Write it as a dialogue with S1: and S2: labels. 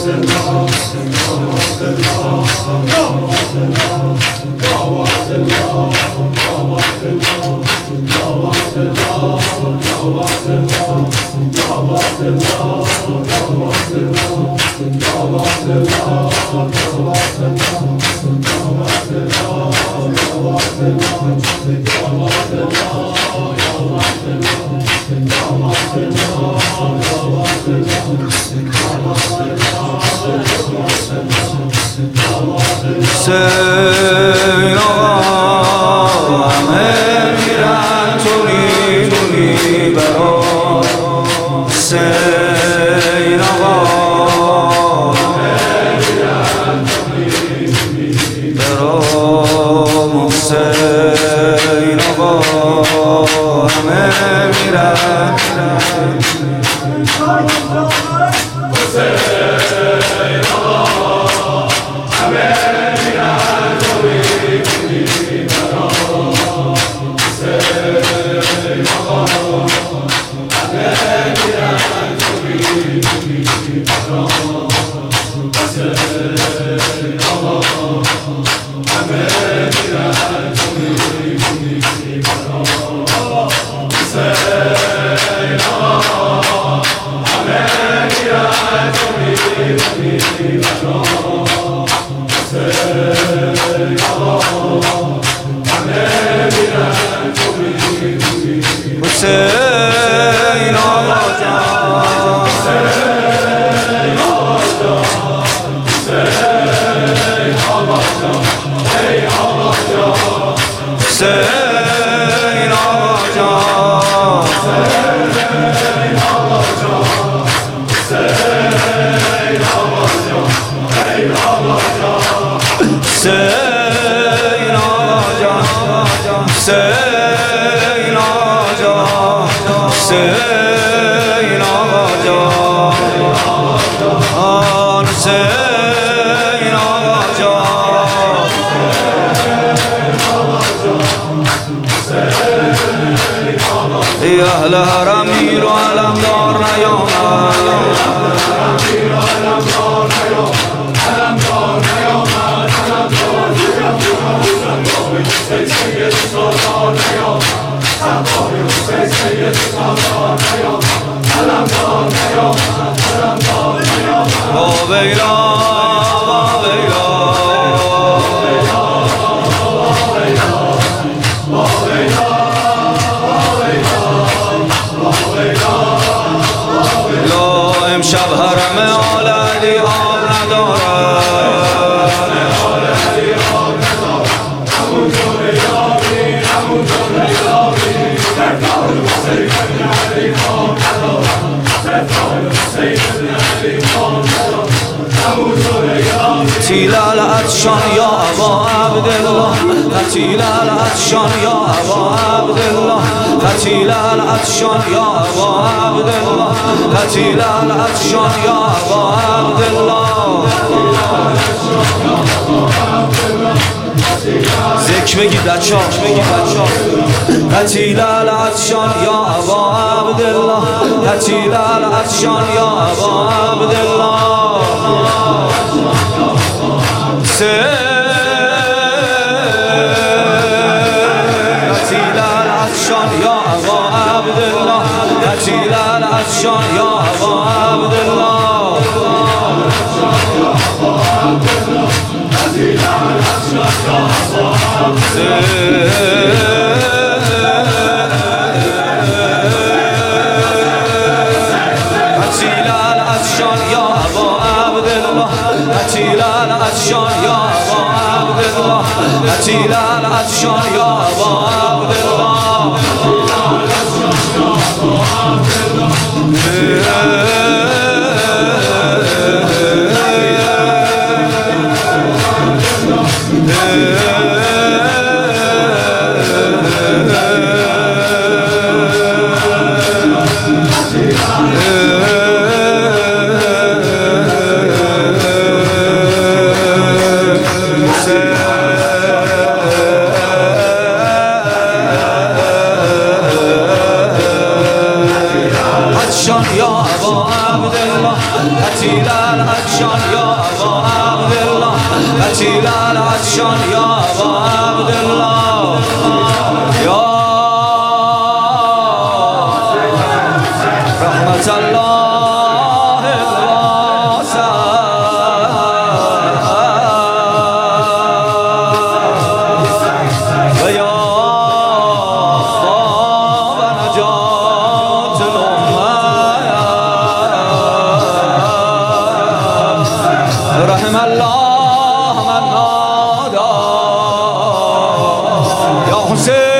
S1: حسین آقا همه میرن توری برا حسین آقا همه میرن توری برا حسین آقا همه میرن حسین آقا جان حسین آقا جان حسین آقا جان ای آقا جان حسین آقا جان حسین آقا جان حسین آقا جان ای آقا جان حسین آقا جان حسین آقا جان حسین آقا جان حسین آقا جان ای اهل حرم میر و علمدار نیامد امشب حرم آل علی آب ندارد قتیل العطشان یا ابا عبدالله قتیل العطشان یا ابا عبدالله قتیل العطشان یا ابا عبدالله قتیل العطشان یا ابا عبدالله ذکر بگید بچه ها قتیل العطشان یا ابا عبدالله قتیل العطشان یا ابا عبدالله قتیل العطشان یا ابا عبدالله قتیل العطشان یا ابا عبدالله قتیل العطشان یا ابا عبدالله قتیل العطشان یا ابا عبدالله عطشان یا ابا نتیل العطشان یا ابا عبدالله یا رحمت الله الواسع و یا باب نجات الامه رحم الله من نادى يا حسين